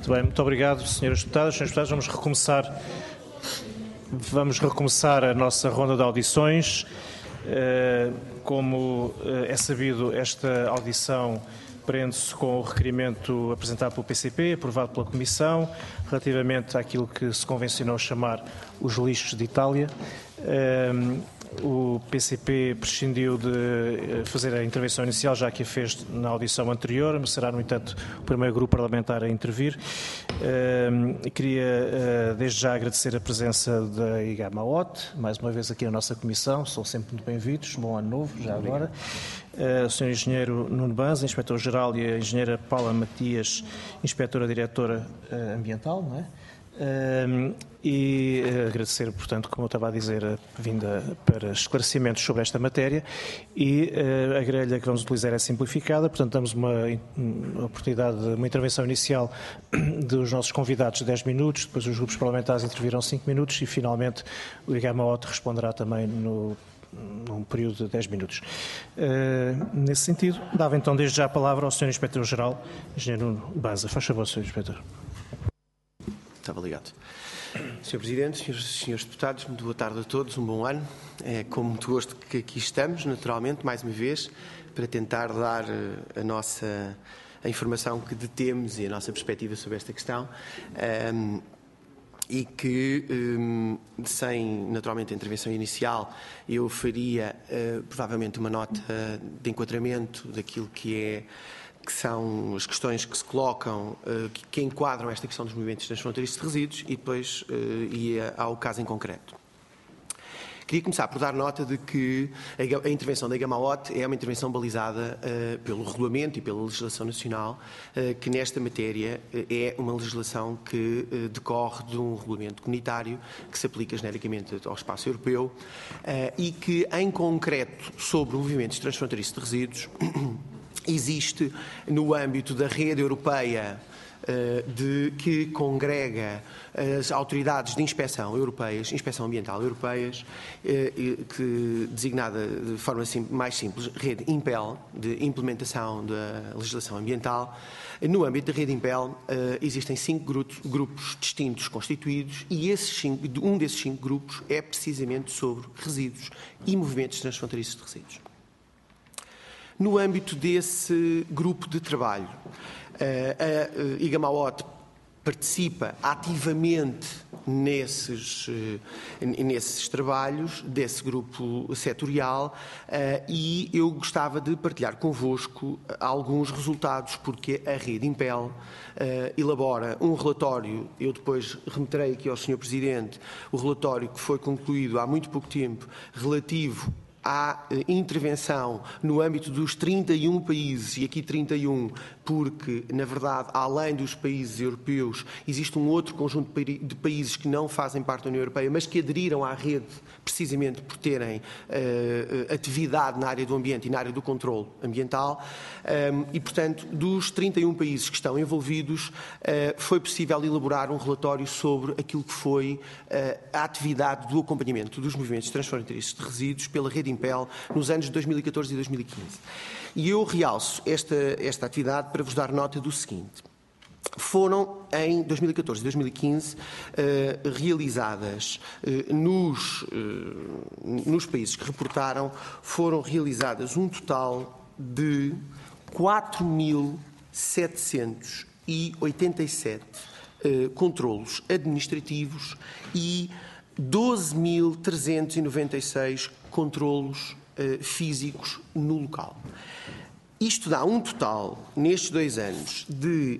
Muito bem, muito obrigado, senhoras deputadas. Senhores deputados, vamos recomeçar a nossa ronda de audições. Como é sabido, esta audição prende-se com o requerimento apresentado pelo PCP, aprovado pela Comissão, relativamente àquilo que se convencionou chamar os lixos de Itália. O PCP prescindiu de fazer a intervenção inicial, já que a fez na audição anterior, mas será, no entanto, o primeiro grupo parlamentar a intervir. Queria, desde já, agradecer a presença da IGAMAOT, mais uma vez aqui na nossa comissão, são sempre muito bem-vindos, bom ano novo, já agora. O Sr. Engenheiro Nuno Banza, Inspetor-Geral, e a Engenheira Paula Matias, Inspetora-Diretora Ambiental, não é? E agradecer, portanto, como eu estava a dizer, a vinda para esclarecimentos sobre esta matéria, e a grelha que vamos utilizar é simplificada, portanto damos uma oportunidade, uma intervenção inicial dos nossos convidados de 10 minutos, depois os grupos parlamentares intervirão 5 minutos e finalmente o IGAMAOT responderá também num período de 10 minutos. Nesse sentido, dava então desde já a palavra ao Sr. Inspetor-Geral, Engenheiro Nuno Banza. Faz favor, Sr. Inspetor. Muito obrigado. Sr. Presidente, senhores deputados, muito boa tarde a todos, um bom ano. É com muito gosto que aqui estamos, naturalmente, mais uma vez, para tentar dar a informação que detemos e a nossa perspectiva sobre esta questão. E que, sem, naturalmente, a intervenção inicial, eu faria, provavelmente, uma nota de enquadramento daquilo que são as questões que se colocam, que enquadram esta questão dos movimentos transfronteiriços de resíduos, e depois ia ao caso em concreto. Queria começar por dar nota de que a intervenção da IGAMAOT é uma intervenção balizada pelo regulamento e pela legislação nacional, que nesta matéria é uma legislação que decorre de um regulamento comunitário que se aplica genericamente ao espaço europeu e que, em concreto, sobre movimentos transfronteiriços de resíduos, existe no âmbito da rede europeia que congrega as autoridades de inspeção europeias, inspeção ambiental europeias, que designada de forma mais simples, rede IMPEL, de implementação da legislação ambiental. No âmbito da rede IMPEL existem 5 grupos distintos constituídos, e um desses 5 grupos é precisamente sobre resíduos e movimentos transfronteiriços de resíduos. No âmbito desse grupo de trabalho, a IGAMAOT participa ativamente nesses trabalhos desse grupo setorial, e eu gostava de partilhar convosco alguns resultados, porque a rede IMPEL elabora um relatório. Eu depois remeterei aqui ao Sr. Presidente o relatório que foi concluído há muito pouco tempo, relativo à intervenção no âmbito dos 31 países, e aqui 31 porque, na verdade, além dos países europeus, existe um outro conjunto de países que não fazem parte da União Europeia, mas que aderiram à rede precisamente por terem atividade na área do ambiente e na área do controle ambiental, e, portanto, dos 31 países que estão envolvidos, foi possível elaborar um relatório sobre aquilo que foi a atividade do acompanhamento dos movimentos transfronteiriços de resíduos pela rede IMPEL nos anos de 2014 e 2015. E eu realço esta atividade para vos dar nota do seguinte. Foram, em 2014 e 2015, realizadas nos países que reportaram, foram realizadas um total de 4.787 controlos administrativos e 12.396 controlos físicos no local. Isto dá um total, nestes 2 anos, de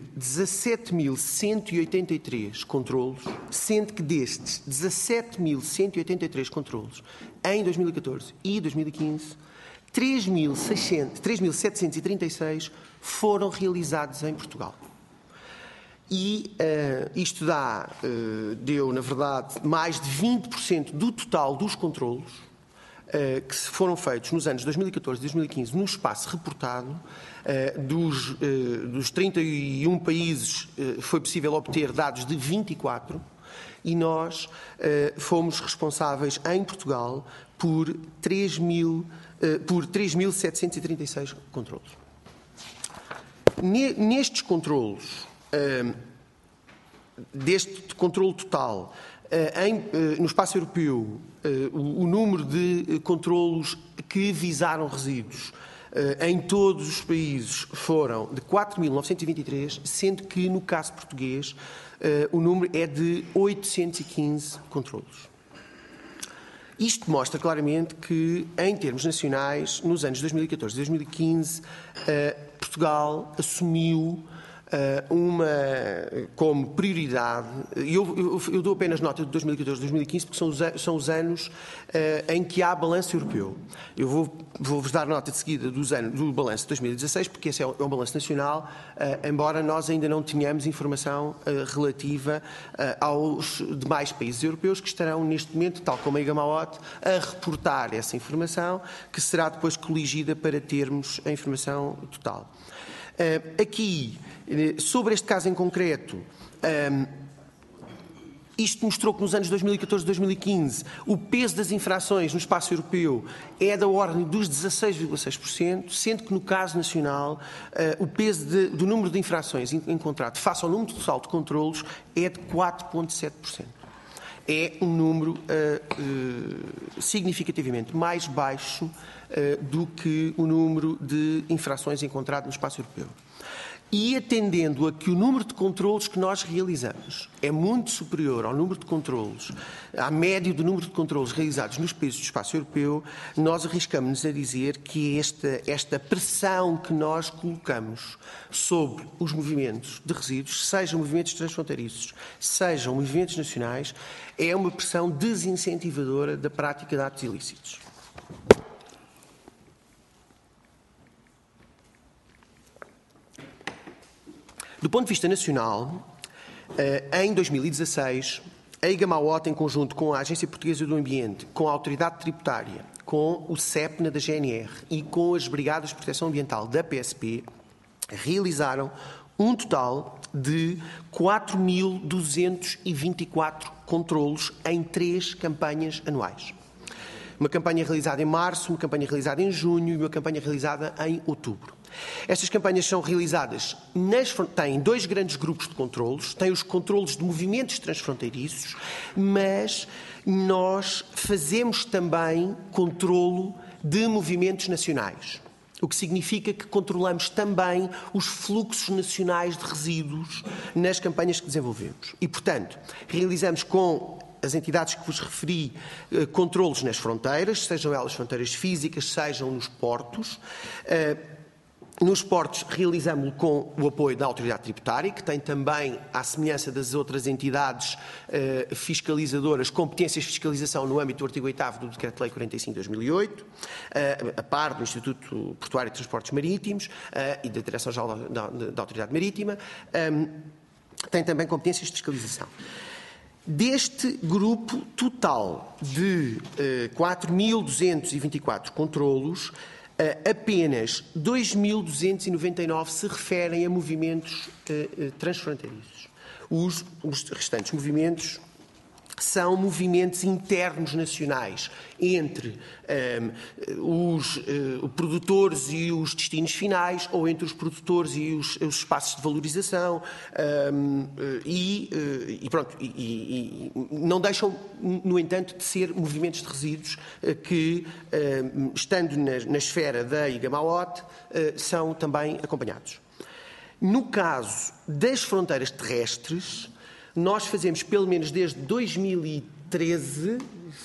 17.183 controlos, sendo que destes 17.183 controlos em 2014 e 2015, 3.736 foram realizados em Portugal. E isto deu, na verdade, mais de 20% do total dos controlos que foram feitos nos anos 2014 e 2015 no espaço reportado. Dos 31 países foi possível obter dados de 24, e nós fomos responsáveis em Portugal por 3.736 controlos. Nestes controlos, deste controle total, no espaço europeu, o número de controlos que visaram resíduos em todos os países foram de 4.923, sendo que, no caso português, o número é de 815 controlos. Isto mostra claramente que, em termos nacionais, nos anos 2014 e 2015, Portugal assumiu como prioridade, eu dou apenas nota de 2014 e 2015 porque são os anos em que há balanço europeu. Eu vou-vos dar nota de seguida do balanço de 2016, porque esse é um balanço nacional, embora nós ainda não tenhamos informação relativa aos demais países europeus que estarão neste momento, tal como a IGA-MAOT, a reportar essa informação, que será depois coligida para termos a informação total. Aqui, sobre este caso em concreto, isto mostrou que nos anos 2014 e 2015 o peso das infrações no espaço europeu é da ordem dos 16,6%, sendo que no caso nacional o peso do número de infrações encontrado face ao número total de controlos é de 4,7%. É um número significativamente mais baixo do que o número de infrações encontrado no espaço europeu. E atendendo a que o número de controlos que nós realizamos é muito superior ao número de controlos, à média do número de controlos realizados nos países do espaço europeu, nós arriscamos-nos a dizer que esta pressão que nós colocamos sobre os movimentos de resíduos, sejam movimentos transfronteiriços, sejam movimentos nacionais, é uma pressão desincentivadora da prática de atos ilícitos. Do ponto de vista nacional, em 2016, a IGA-MAOT, em conjunto com a Agência Portuguesa do Ambiente, com a Autoridade Tributária, com o CEPNA da GNR e com as Brigadas de Proteção Ambiental da PSP, realizaram um total de 4.224 controlos em 3 campanhas anuais. Uma campanha realizada em março, uma campanha realizada em junho e uma campanha realizada em outubro. Estas campanhas são realizadas, têm 2 grandes grupos de controlos, têm os controlos de movimentos transfronteiriços, mas nós fazemos também controlo de movimentos nacionais, o que significa que controlamos também os fluxos nacionais de resíduos nas campanhas que desenvolvemos. E, portanto, realizamos com as entidades que vos referi, controlos nas fronteiras, sejam elas fronteiras físicas, sejam nos portos. Nos portos realizamos-lo com o apoio da Autoridade Tributária, que tem também, à semelhança das outras entidades fiscalizadoras, competências de fiscalização no âmbito do artigo 8º do Decreto-Lei 45 de 2008, a par do Instituto Portuário de Transportes Marítimos e da Direção-Geral da Autoridade Marítima, tem também competências de fiscalização. Deste grupo total de 4.224 controlos, apenas 2.299 se referem a movimentos transfronteiriços. Os restantes movimentos são movimentos internos nacionais entre os produtores e os destinos finais, ou entre os produtores e os espaços de valorização, e não deixam, no entanto, de ser movimentos de resíduos que, estando na esfera da IGA-MAOT, são também acompanhados. No caso das fronteiras terrestres, nós fazemos, pelo menos desde 2013,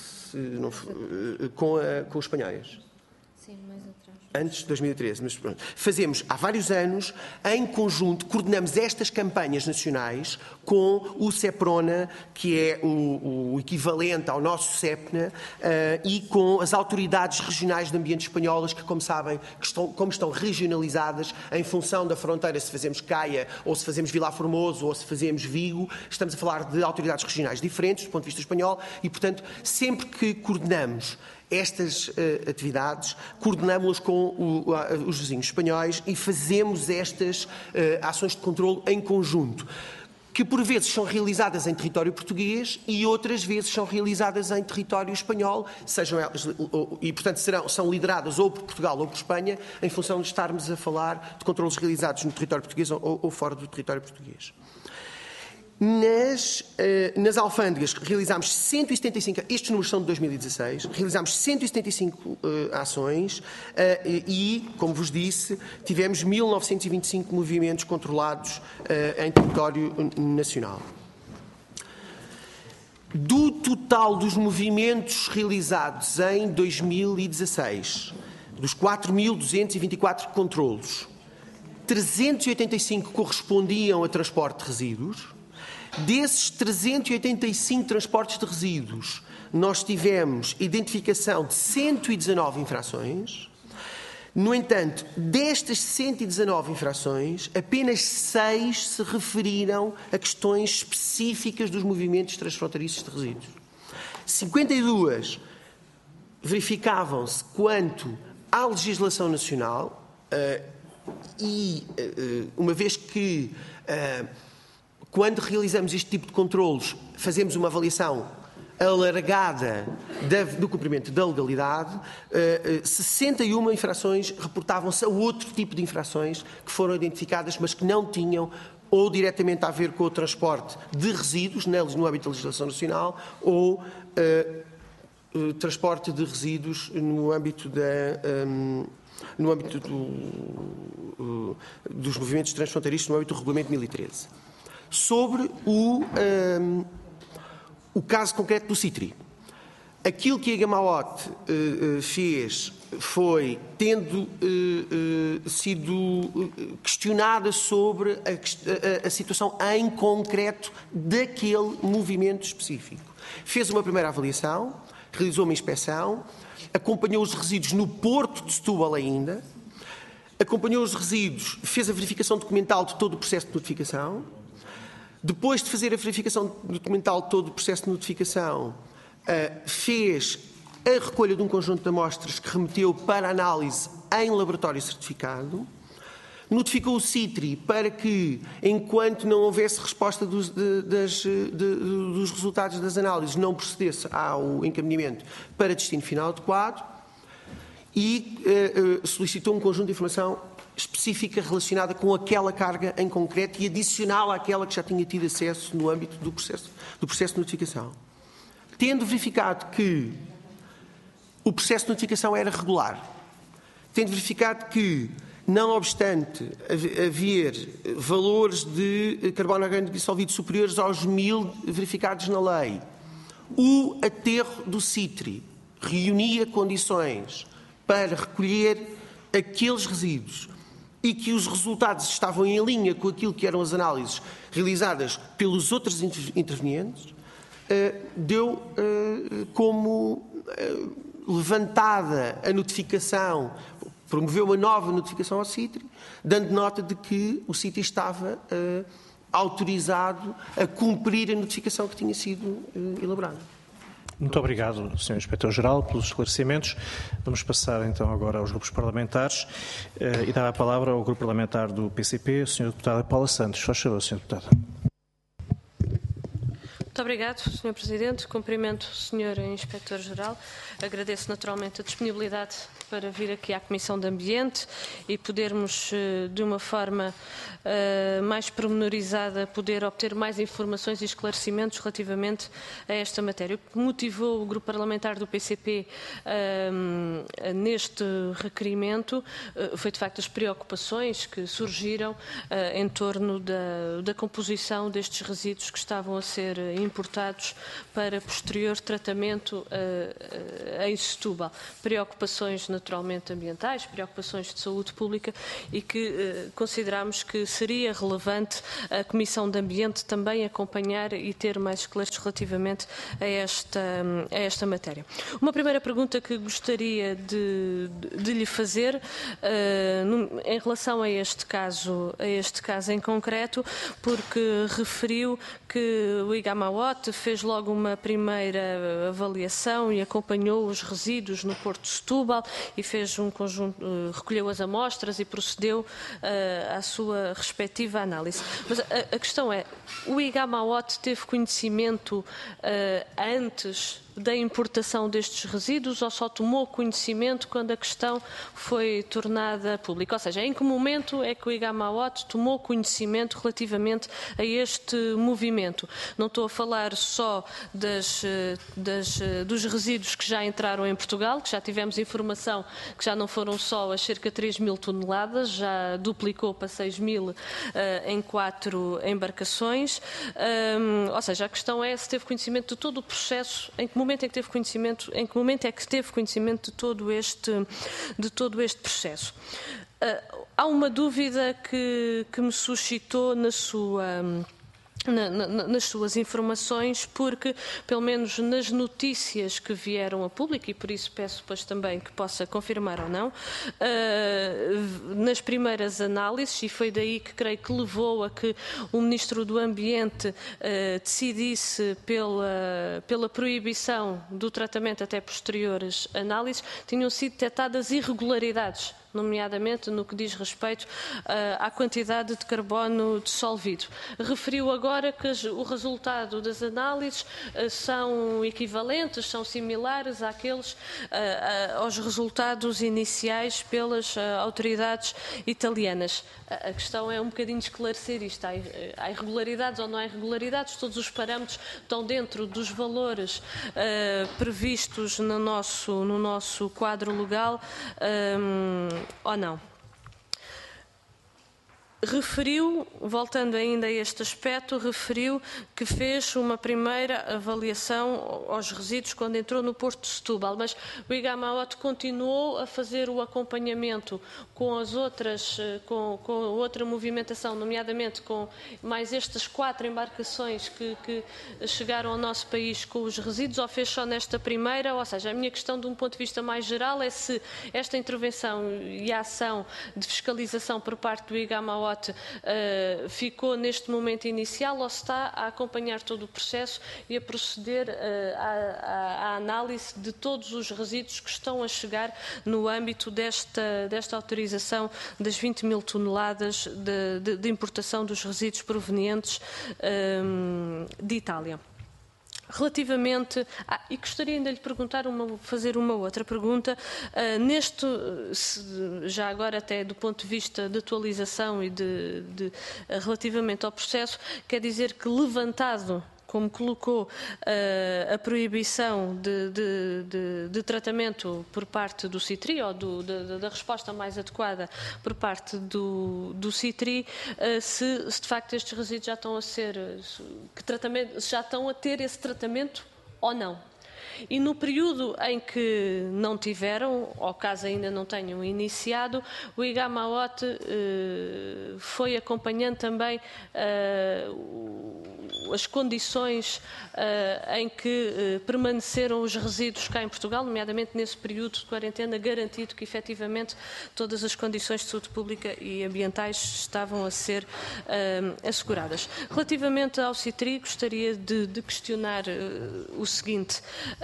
com os espanhóis. Sim, mais atrás. Antes de 2013, mas pronto. Fazemos há vários anos, em conjunto, coordenamos estas campanhas nacionais com o CEPRONA, que é o equivalente ao nosso CEPNA, e com as autoridades regionais de ambiente espanholas, que, como sabem, como estão regionalizadas em função da fronteira, se fazemos Caia, ou se fazemos Vilar Formoso, ou se fazemos Vigo, estamos a falar de autoridades regionais diferentes do ponto de vista espanhol, e, portanto, sempre que coordenamos estas atividades, coordenamos-las com os vizinhos espanhóis e fazemos estas ações de controle em conjunto, que por vezes são realizadas em território português e outras vezes são realizadas em território espanhol, sejam elas, e portanto são lideradas ou por Portugal ou por Espanha, em função de estarmos a falar de controles realizados no território português ou fora do território português. Nas alfândegas realizámos 175, estes números são de 2016, realizámos 175 ações e, como vos disse, tivemos 1925 movimentos controlados em território nacional. Do total dos movimentos realizados em 2016, dos 4.224 controlos, 385 correspondiam a transporte de resíduos. Desses 385 transportes de resíduos, nós tivemos identificação de 119 infrações. No entanto, destas 119 infrações, apenas 6 se referiram a questões específicas dos movimentos transfronteiriços de resíduos. 52 verificavam-se quanto à legislação nacional e, uma vez que quando realizamos este tipo de controlos, fazemos uma avaliação alargada do cumprimento da legalidade, 61 infrações reportavam-se a outro tipo de infrações que foram identificadas, mas que não tinham ou diretamente a ver com o transporte de resíduos no âmbito da legislação nacional ou transporte de resíduos no âmbito dos movimentos transfronteiriços no âmbito do Regulamento 1013. Sobre o caso concreto do CITRI. Aquilo que a Gamaote fez foi, tendo sido questionada sobre a situação em concreto daquele movimento específico. Fez uma primeira avaliação, realizou uma inspeção, acompanhou os resíduos no porto de Setúbal ainda, acompanhou os resíduos, fez a verificação documental de todo o processo de notificação. Depois de fazer a verificação documental de todo o processo de notificação, fez a recolha de um conjunto de amostras que remeteu para análise em laboratório certificado, notificou o CITRI para que, enquanto não houvesse resposta dos resultados das análises, não procedesse ao encaminhamento para destino final adequado e solicitou um conjunto de informação específica relacionada com aquela carga em concreto e adicional àquela que já tinha tido acesso no âmbito do processo de notificação. Tendo verificado que o processo de notificação era regular, tendo verificado que, não obstante haver valores de carbono orgânico dissolvido superiores aos 1000 verificados na lei, o aterro do CITRI reunia condições para recolher aqueles resíduos e que os resultados estavam em linha com aquilo que eram as análises realizadas pelos outros intervenientes, deu como levantada a notificação, promoveu uma nova notificação ao CITRI, dando nota de que o CITRI estava autorizado a cumprir a notificação que tinha sido elaborada. Muito obrigado, Sr. Inspetor-Geral, pelos esclarecimentos. Vamos passar então agora aos grupos parlamentares e dar a palavra ao grupo parlamentar do PCP, o Sr. Deputado Paula Santos. Faz favor, Sr. Deputado. Muito obrigado, Sr. Presidente. Cumprimento o Sr. Inspetor-Geral. Agradeço naturalmente a disponibilidade para vir aqui à Comissão de Ambiente e podermos, de uma forma mais pormenorizada, poder obter mais informações e esclarecimentos relativamente a esta matéria. O que motivou o Grupo Parlamentar do PCP neste requerimento foi, de facto, as preocupações que surgiram em torno da composição destes resíduos que estavam a ser importados para posterior tratamento em Setúbal. Preocupações naturalmente ambientais, preocupações de saúde pública e que consideramos que seria relevante a Comissão de Ambiente também acompanhar e ter mais esclarecimentos relativamente a esta matéria. Uma primeira pergunta que gostaria de lhe fazer em relação a este caso em concreto, porque referiu que o Gamaote fez logo uma primeira avaliação e acompanhou os resíduos no Porto de Setúbal e fez um conjunto, recolheu as amostras e procedeu à sua respectiva análise. Mas a questão é, o Gamaote teve conhecimento antes da importação destes resíduos ou só tomou conhecimento quando a questão foi tornada pública? Ou seja, em que momento é que o IGA-MAOT tomou conhecimento relativamente a este movimento? Não estou a falar só dos resíduos que já entraram em Portugal, que já tivemos informação que já não foram só as cerca de 3.000 toneladas, já duplicou para 6.000 em 4 embarcações. Ou seja, a questão é se teve conhecimento de todo o processo, em que momento é que teve conhecimento, de todo este processo. Há uma dúvida que me suscitou nas suas informações, porque, pelo menos nas notícias que vieram a público, e por isso peço depois também que possa confirmar ou não, nas primeiras análises, e foi daí que creio que levou a que o Ministro do Ambiente decidisse pela proibição do tratamento até posteriores análises, tinham sido detectadas irregularidades, nomeadamente no que diz respeito à quantidade de carbono dissolvido. Referiu agora que o resultado das análises são equivalentes, são similares aos resultados iniciais pelas autoridades italianas. A questão é um bocadinho esclarecer isto. Há irregularidades ou não há irregularidades? Todos os parâmetros estão dentro dos valores previstos no nosso quadro legal ou não? Referiu, voltando ainda a este aspecto, referiu que fez uma primeira avaliação aos resíduos quando entrou no Porto de Setúbal, mas o IGA-MAOT continuou a fazer o acompanhamento com com a outra movimentação, nomeadamente com mais estas 4 embarcações que chegaram ao nosso país com os resíduos, ou fez só nesta primeira? Ou seja, a minha questão, de um ponto de vista mais geral, é se esta intervenção e a ação de fiscalização por parte do IGA-MAOT ficou neste momento inicial ou se está a acompanhar todo o processo e a proceder à análise de todos os resíduos que estão a chegar no âmbito desta autorização das 20.000 toneladas de importação dos resíduos provenientes de Itália. Relativamente, e gostaria ainda de lhe perguntar, fazer uma outra pergunta, já agora até do ponto de vista de atualização e relativamente ao processo, quer dizer que levantado, como colocou, a proibição de tratamento por parte do CITRI, ou da resposta mais adequada por parte do CITRI, se de facto estes resíduos já estão já estão a ter esse tratamento ou não. E no período em que não tiveram, ou caso ainda não tenham iniciado, o IGA-MAOT foi acompanhando também as condições em que permaneceram os resíduos cá em Portugal, nomeadamente nesse período de quarentena, garantido que efetivamente todas as condições de saúde pública e ambientais estavam a ser asseguradas. Relativamente ao CITRI, gostaria de questionar o seguinte.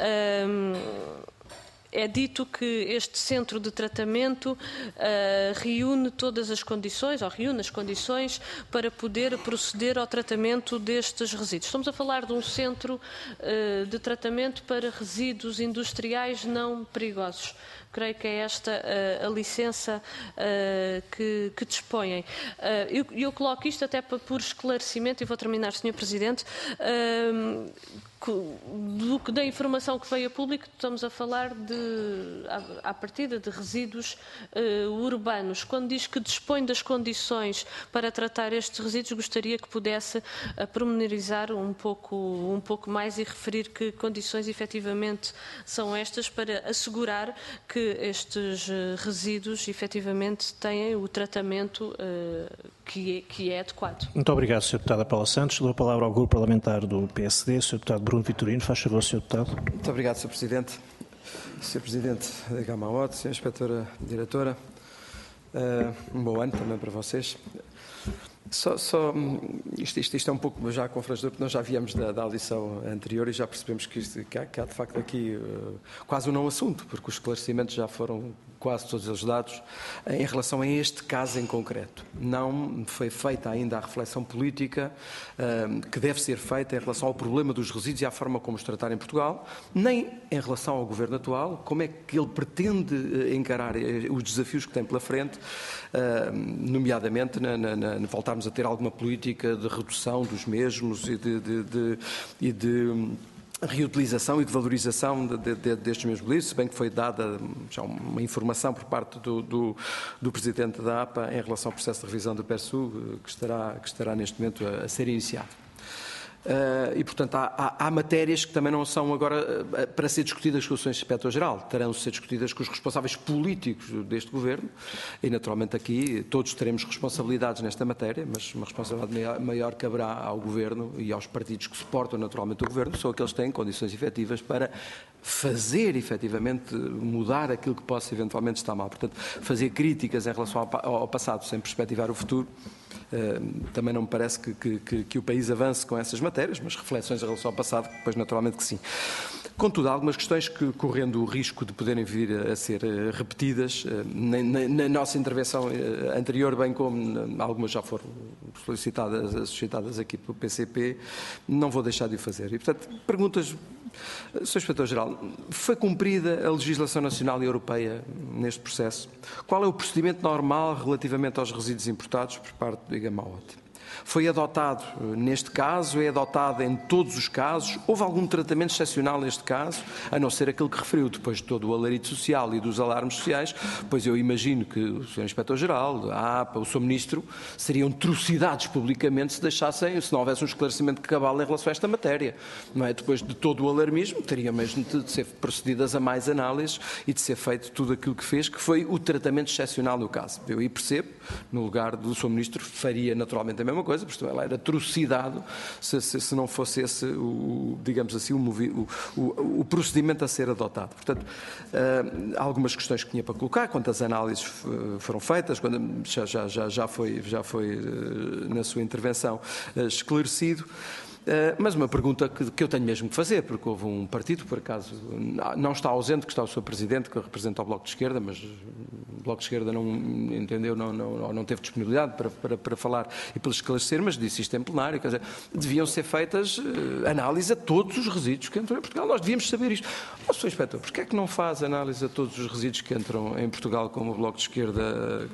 É dito que este centro de tratamento reúne todas as condições, ou reúne as condições para poder proceder ao tratamento destes resíduos. Estamos a falar de um centro de tratamento para resíduos industriais não perigosos. Creio que é esta a licença que dispõem. Eu coloco isto até por esclarecimento, e vou terminar, Sr. Presidente, da informação que veio a público. Estamos a falar à partida de resíduos urbanos. Quando diz que dispõe das condições para tratar estes resíduos, gostaria que pudesse pormenorizar um pouco mais e referir que condições efetivamente são estas para assegurar que estes resíduos efetivamente têm o tratamento que é adequado. Muito obrigado, Sr. Deputado Paula Santos. Dou a palavra ao Grupo Parlamentar do PSD, Sr. Deputado Bruno Vitorino. Faz favor, Sr. Deputado. Muito obrigado, Sr. Presidente. Sr. Presidente da IGA-MAOT, Sra. Inspetora Diretora, um bom ano também para vocês. Isto é um pouco já confrangedor, porque nós já viemos da audição anterior e já percebemos que há de facto aqui quase um não assunto, porque os esclarecimentos já foram quase todos os dados em relação a este caso em concreto. Não foi feita ainda a reflexão política que deve ser feita em relação ao problema dos resíduos e à forma como os tratar em Portugal, nem em relação ao governo atual, como é que ele pretende encarar os desafios que tem pela frente, nomeadamente voltarmos a ter alguma política de redução dos mesmos e de reutilização e de valorização destes mesmos livros, se bem que foi dada já uma informação por parte do Presidente da APA em relação ao processo de revisão do PERSU, que estará neste momento a ser iniciado. E, portanto, há matérias que também não são agora para ser discutidas com o Sr. Inspetor-Geral, terão de ser discutidas com os responsáveis políticos deste Governo e, naturalmente, aqui todos teremos responsabilidades nesta matéria, mas uma responsabilidade maior caberá ao Governo e aos partidos que suportam naturalmente o Governo, são aqueles que têm condições efetivas para fazer efetivamente mudar aquilo que possa eventualmente estar mal. Portanto, fazer críticas em relação ao passado sem perspectivar o futuro, também não me parece que o país avance com essas matérias, mas reflexões em relação ao passado, pois naturalmente que sim. Contudo, há algumas questões que, correndo o risco de poderem vir a ser repetidas, na nossa intervenção anterior, bem como algumas já foram suscitadas aqui pelo PCP, não vou deixar de o fazer. E, portanto, perguntas, Sr. Inspetor-Geral, foi cumprida a legislação nacional e europeia neste processo? Qual é o procedimento normal relativamente aos resíduos importados por parte do IGAMAOT? Foi adotado neste caso? É adotado em todos os casos? Houve algum tratamento excepcional neste caso, a não ser aquele que referiu depois de todo o alarido social e dos alarmes sociais, pois eu imagino que o Sr. Inspetor-Geral, a APA, o Sr. Ministro, seriam trucidados publicamente se não houvesse um esclarecimento cabal em relação a esta matéria. Não é? Depois de todo o alarmismo, teria mesmo de ser procedidas a mais análises e de ser feito tudo aquilo que fez, que foi o tratamento excepcional no caso. Eu aí percebo, no lugar do Sr. Ministro, faria naturalmente a mesma coisa, porque ele era trucidado se não fosse esse, digamos assim, o procedimento a ser adotado. Portanto, há algumas questões que tinha para colocar, quantas análises foram feitas, já foi na sua intervenção esclarecido. Mas uma pergunta que eu tenho mesmo que fazer, porque houve um partido, por acaso, não está ausente, que está o Sr. Presidente, que representa o Bloco de Esquerda, mas o Bloco de Esquerda não entendeu, não teve disponibilidade para falar e para esclarecer, mas disse isto em plenário, quer dizer, deviam ser feitas análises a todos os resíduos que entram em Portugal, nós devíamos saber isto. Sr. Inspetor, porquê é que não faz análise a todos os resíduos que entram em Portugal, como o Bloco de Esquerda,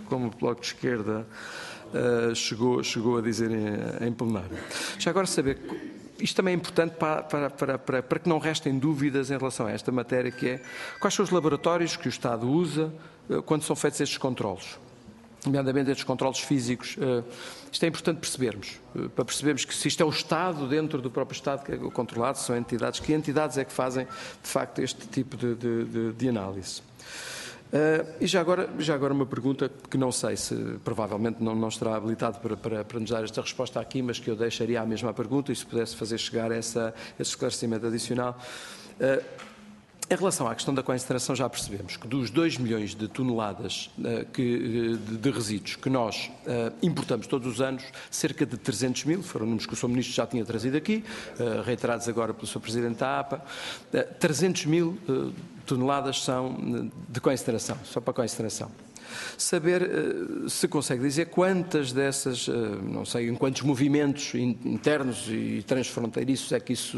chegou a dizer em plenário? Já agora saber, isto também é importante para que não restem dúvidas em relação a esta matéria, que é quais são os laboratórios que o Estado usa quando são feitos estes controlos, nomeadamente estes controlos físicos. Isto é importante percebermos, para percebermos que se isto é o Estado, dentro do próprio Estado que é controlado, são entidades, que entidades é que fazem de facto este tipo de análise. E já agora uma pergunta que não sei se provavelmente não estará habilitado para nos dar esta resposta aqui, mas que eu deixaria a mesma pergunta e se pudesse fazer chegar esse esclarecimento adicional. Em relação à questão da coincineração, já percebemos que dos 2 milhões de toneladas de resíduos que nós importamos todos os anos, cerca de 300 mil, foram números que o Sr. Ministro já tinha trazido aqui, reiterados agora pelo Sr. Presidente da APA, 300 mil toneladas são de coincineração, só para coincineração. Saber se consegue dizer quantas dessas, não sei em quantos movimentos internos e transfronteiriços é que isso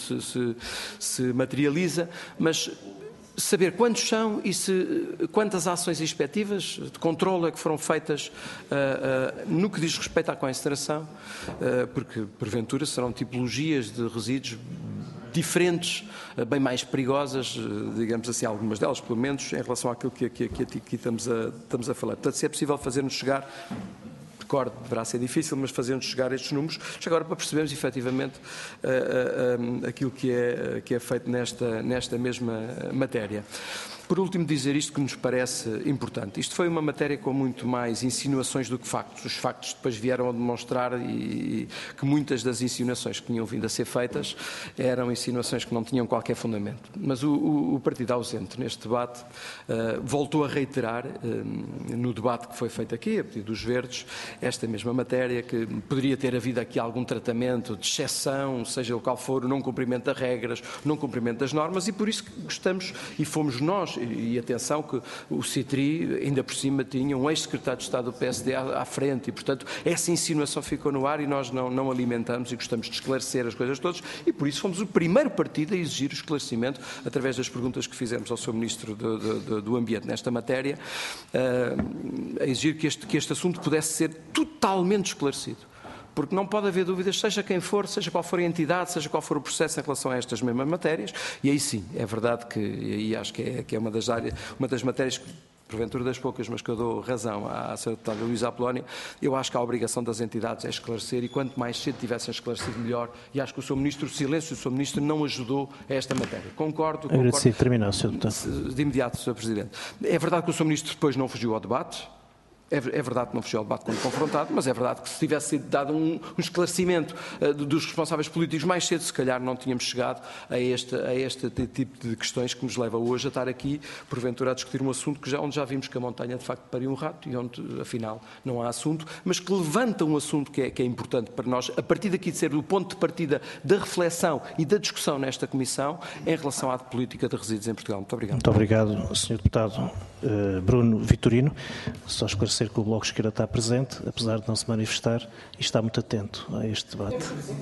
se materializa, mas saber quantos são e quantas ações inspectivas de controle é que foram feitas no que diz respeito à coincineração, porque porventura serão tipologias de resíduos diferentes, bem mais perigosas, digamos assim, algumas delas, pelo menos, em relação àquilo que aqui estamos a falar. Portanto, se é possível fazer-nos chegar, recordo, deverá ser difícil, mas fazer-nos chegar estes números, já agora para percebermos efetivamente aquilo que é feito nesta mesma matéria. Por último, dizer isto que nos parece importante. Isto foi uma matéria com muito mais insinuações do que factos. Os factos depois vieram a demonstrar que muitas das insinuações que tinham vindo a ser feitas eram insinuações que não tinham qualquer fundamento. Mas o partido ausente neste debate voltou a reiterar, no debate que foi feito aqui, a pedido dos Verdes, esta mesma matéria, que poderia ter havido aqui algum tratamento de exceção, seja o qual for, o não cumprimento das regras, não cumprimento das normas, e por isso que gostamos e fomos nós, e atenção que o CITRI ainda por cima tinha um ex-secretário de Estado do PSD à frente, e portanto essa insinuação ficou no ar e nós não alimentamos e gostamos de esclarecer as coisas todas, e por isso fomos o primeiro partido a exigir o esclarecimento através das perguntas que fizemos ao Sr. Ministro do Ambiente nesta matéria, a exigir que este assunto pudesse ser totalmente esclarecido. Porque não pode haver dúvidas, seja quem for, seja qual for a entidade, seja qual for o processo em relação a estas mesmas matérias, e aí sim, é verdade que, e aí acho que é uma das matérias que, porventura das poucas, mas que eu dou razão à Sra. Deputada Luísa Apolónia, eu acho que a obrigação das entidades é esclarecer, e quanto mais cedo tivessem esclarecido, melhor, e acho que o Sr. Ministro, o silêncio do Sr. Ministro não ajudou a esta matéria. Concordo. Agradecido. Terminar, Sr. Deputado. De imediato, Sr. Presidente. É verdade que o Sr. Ministro depois não fugiu ao debate. É verdade que não fugiu ao debate quando confrontado, mas é verdade que se tivesse sido dado um esclarecimento dos responsáveis políticos mais cedo, se calhar não tínhamos chegado a este tipo de questões que nos leva hoje a estar aqui, porventura, a discutir um assunto onde já vimos que a montanha de facto pariu um rato e onde, afinal, não há assunto, mas que levanta um assunto que é importante para nós, a partir daqui de ser o ponto de partida da reflexão e da discussão nesta Comissão em relação à política de resíduos em Portugal. Muito obrigado. Muito obrigado, Sr. Deputado Bruno Vitorino. Só esclarecer que o Bloco de Esquerda está presente, apesar de não se manifestar, e está muito atento a este debate.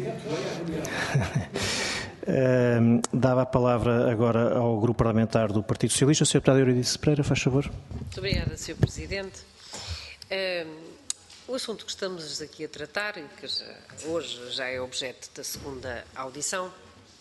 Dava a palavra agora ao Grupo Parlamentar do Partido Socialista. Sr. Deputado Eurídice Pereira, faz favor. Muito obrigada, Sr. Presidente. O assunto que estamos aqui a tratar, e que hoje já é objeto da segunda audição,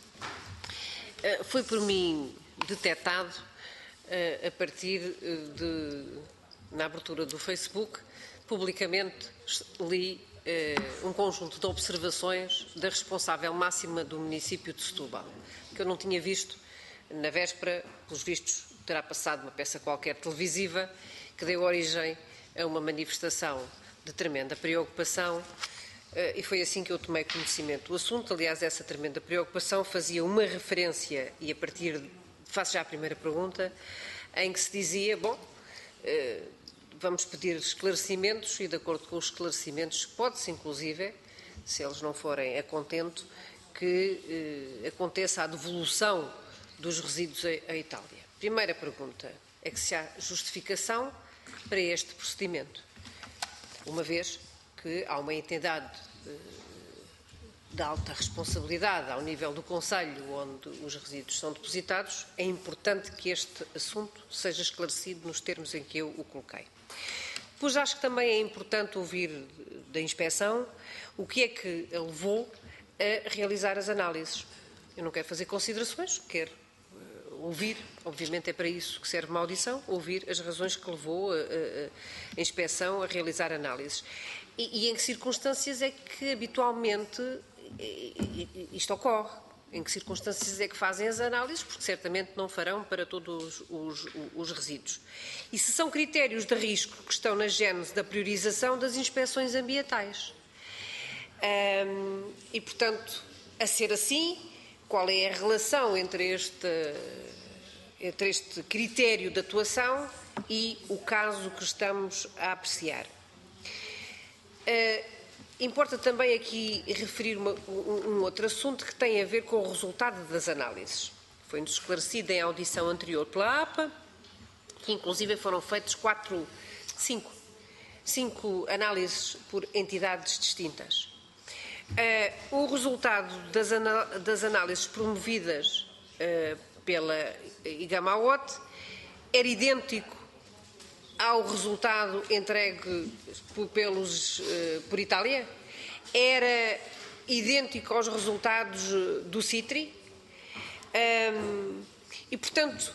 foi por mim detectado a partir na abertura do Facebook, publicamente li um conjunto de observações da responsável máxima do município de Setúbal, que eu não tinha visto na véspera. Pelos vistos, terá passado uma peça qualquer televisiva que deu origem a uma manifestação de tremenda preocupação, e foi assim que eu tomei conhecimento do assunto. Aliás, essa tremenda preocupação fazia uma referência, e a partir, faço já a primeira pergunta, em que se dizia, vamos pedir esclarecimentos, e de acordo com os esclarecimentos pode-se inclusive, se eles não forem a contento, que aconteça a devolução dos resíduos à Itália. Primeira pergunta, é que se há justificação para este procedimento, uma vez que há uma entidade de alta responsabilidade ao nível do Conselho, onde os resíduos são depositados, é importante que este assunto seja esclarecido nos termos em que eu o coloquei. Pois acho que também é importante ouvir da inspeção o que é que a levou a realizar as análises. Eu não quero fazer considerações, quero ouvir, obviamente é para isso que serve uma audição, ouvir as razões que levou a inspeção a realizar análises. E em que circunstâncias é que habitualmente isto ocorre? Em que circunstâncias é que fazem as análises? Porque certamente não farão para todos os resíduos. E se são critérios de risco que estão na gênese da priorização das inspeções ambientais. E, portanto, a ser assim, qual é a relação entre este critério de atuação e o caso que estamos a apreciar? Importa também aqui referir um outro assunto que tem a ver com o resultado das análises. Foi-nos esclarecido em audição anterior pela APA, que inclusive foram feitas cinco análises por entidades distintas. O resultado das análises promovidas pela IGAMAOT era idêntico ao resultado entregue por Itália? Era idêntico aos resultados do CITRI? E, portanto,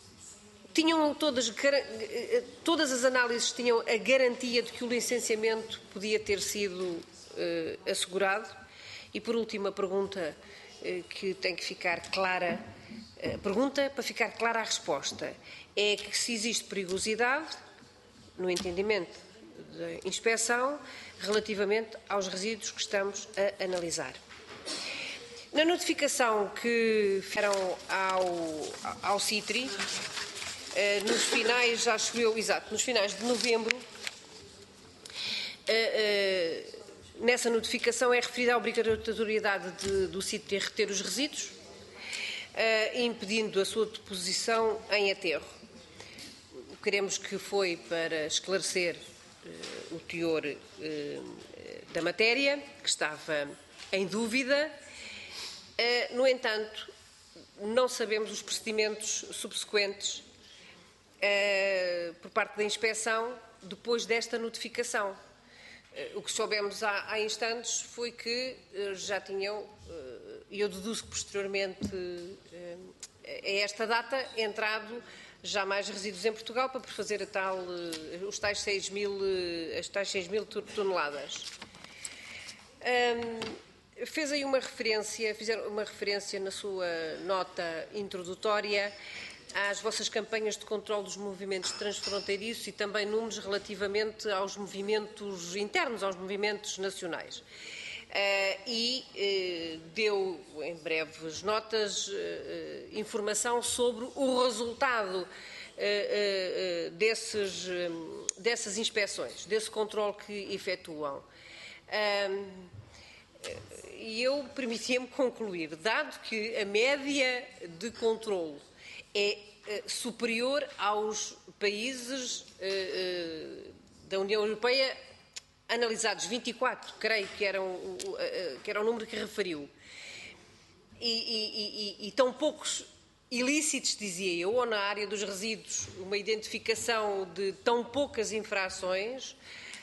todas as análises tinham a garantia de que o licenciamento podia ter sido assegurado? E, por último, a pergunta que tem que ficar clara, pergunta para ficar clara a resposta, é que se existe perigosidade no entendimento da inspeção relativamente aos resíduos que estamos a analisar. Na notificação que fizeram ao CITRI, nos finais de novembro, nessa notificação é referida a obrigatoriedade do CITRI reter os resíduos, impedindo a sua deposição em aterro. Queremos que foi para esclarecer o teor da matéria, que estava em dúvida. No entanto, não sabemos os procedimentos subsequentes por parte da inspeção depois desta notificação. O que soubemos há instantes foi que já tinham, e eu deduzo que posteriormente a esta data, entrado já mais resíduos em Portugal para fazer as tais 6.000 toneladas. Fez aí fizeram uma referência na sua nota introdutória às vossas campanhas de controle dos movimentos transfronteiriços e também números relativamente aos movimentos internos, aos movimentos nacionais. Deu em breves notas informação sobre o resultado dessas inspeções, desse controle que efetuam. E eu permitia-me concluir, dado que a média de controle é superior aos países da União Europeia, analisados 24, creio que era o número que referiu, e tão poucos ilícitos, dizia eu, ou na área dos resíduos, uma identificação de tão poucas infrações,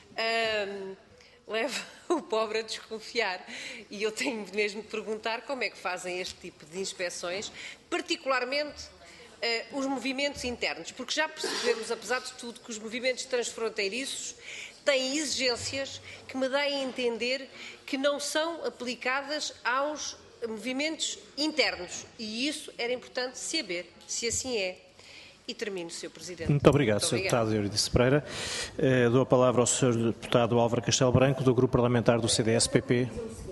leva o pobre a desconfiar. E eu tenho mesmo de perguntar como é que fazem este tipo de inspeções, particularmente os movimentos internos, porque já percebemos, apesar de tudo, que os movimentos transfronteiriços têm exigências que me dão a entender que não são aplicadas aos movimentos internos. E isso era importante saber, se assim é. E termino, Sr. Presidente. Muito obrigado, Sr. Deputado Euridice Pereira. Dou a palavra ao Sr. Deputado Álvaro Castelo Branco, do Grupo Parlamentar do CDS-PP.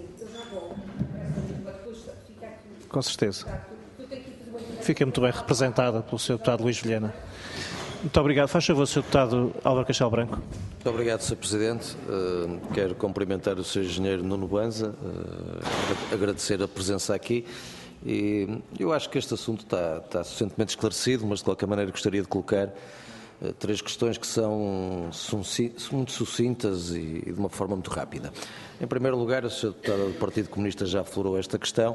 Com certeza. Fica muito bem representada pelo Sr. Deputado Luís Vilhena. Muito obrigado. Faz favor, Sr. Deputado Álvaro Castelo Branco. Muito obrigado, Sr. Presidente. Quero cumprimentar o Sr. Engenheiro Nuno Banza, agradecer a presença aqui. E eu acho que este assunto está suficientemente esclarecido, mas de qualquer maneira gostaria de colocar três questões que são muito sucintas e de uma forma muito rápida. Em primeiro lugar, o Sr. Deputado do Partido Comunista já aflorou esta questão.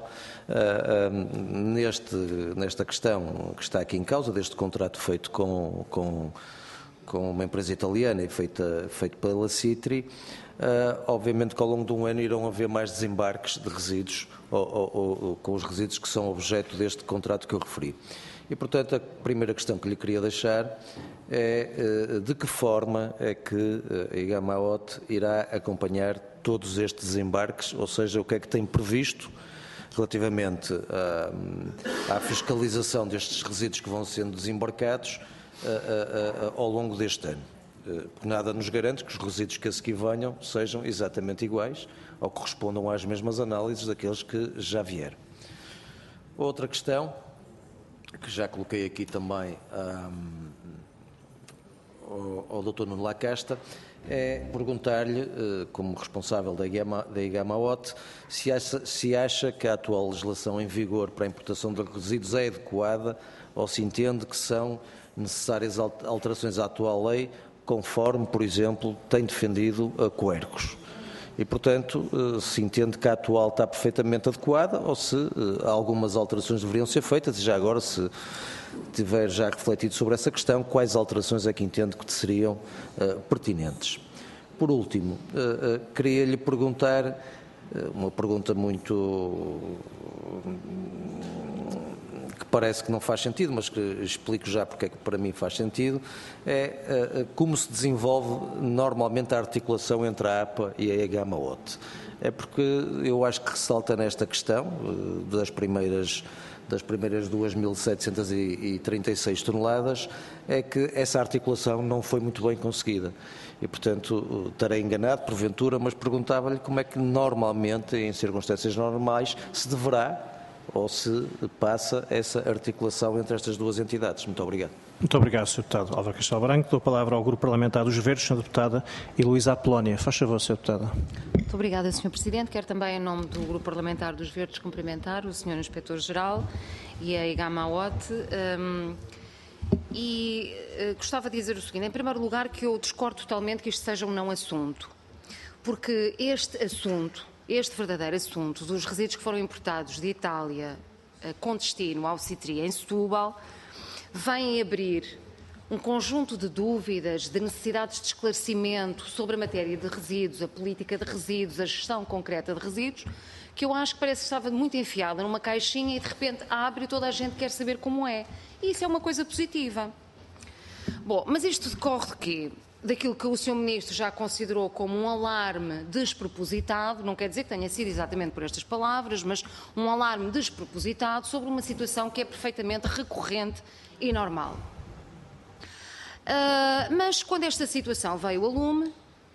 Nesta questão que está aqui em causa, deste contrato feito com uma empresa italiana e feito pela CITRI, obviamente que ao longo de um ano irão haver mais desembarques de resíduos ou com os resíduos que são objeto deste contrato que eu referi. E, portanto, a primeira questão que lhe queria deixar é de que forma é que a IGAMAOT irá acompanhar todos estes desembarques, ou seja, o que é que tem previsto relativamente à fiscalização destes resíduos que vão sendo desembarcados ao longo deste ano. Porque nada nos garante que os resíduos que a seguir venham sejam exatamente iguais ou correspondam às mesmas análises daqueles que já vieram. Outra questão, que já coloquei aqui também ao Dr. Nuno Lacasta, é perguntar-lhe, como responsável da IGAMAOT, se acha que a atual legislação em vigor para a importação de resíduos é adequada ou se entende que são necessárias alterações à atual lei, conforme, por exemplo, tem defendido a Quercus. E, portanto, se entende que a atual está perfeitamente adequada ou se algumas alterações deveriam ser feitas e já agora, se tiver já refletido sobre essa questão, quais alterações é que entende que seriam pertinentes. Por último, queria-lhe perguntar, uma pergunta muito que parece que não faz sentido, mas que explico já porque é que para mim faz sentido, é como se desenvolve normalmente a articulação entre a APA e a IGAMAOT. É porque eu acho que ressalta nesta questão das primeiras 2.736 toneladas, é que essa articulação não foi muito bem conseguida. E, portanto, estarei enganado, porventura, mas perguntava-lhe como é que normalmente, em circunstâncias normais, se deverá ou se passa essa articulação entre estas duas entidades. Muito obrigado. Muito obrigado, Sr. Deputado Álvaro Castelo Branco. Dou a palavra ao Grupo Parlamentar dos Verdes, Sra. Deputada Heloísa Apolónia. Faz favor, Sra. Deputada. Muito obrigada, Sr. Presidente. Quero também, em nome do Grupo Parlamentar dos Verdes, cumprimentar o Sr. Inspetor-Geral e a IGAMAOT. Gostava de dizer o seguinte: em primeiro lugar, que eu discordo totalmente que isto seja um não assunto, porque este verdadeiro assunto dos resíduos que foram importados de Itália com destino ao Citri em Setúbal vem abrir um conjunto de dúvidas, de necessidades de esclarecimento sobre a matéria de resíduos, a política de resíduos, a gestão concreta de resíduos, que eu acho que parece que estava muito enfiada numa caixinha e de repente abre e toda a gente quer saber como é. E isso é uma coisa positiva. Bom, mas isto decorre de quê? Daquilo que o Sr. Ministro já considerou como um alarme despropositado, não quer dizer que tenha sido exatamente por estas palavras, mas um alarme despropositado sobre uma situação que é perfeitamente recorrente e normal. Mas quando esta situação veio a lume,